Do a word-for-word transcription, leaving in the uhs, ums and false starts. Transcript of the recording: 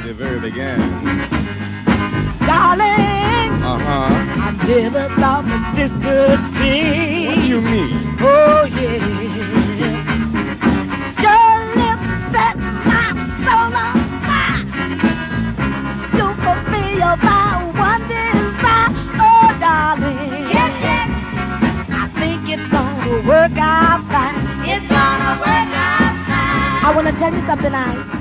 the very beginning. Darling, uh-huh. I never thought that this could be. What do you mean? Oh, yeah. Your lips set my soul on fire. You fulfill my one desire. Oh, darling. Yes, yes. I think it's gonna work out fine. It's gonna work out fine. I wanna tell you something, I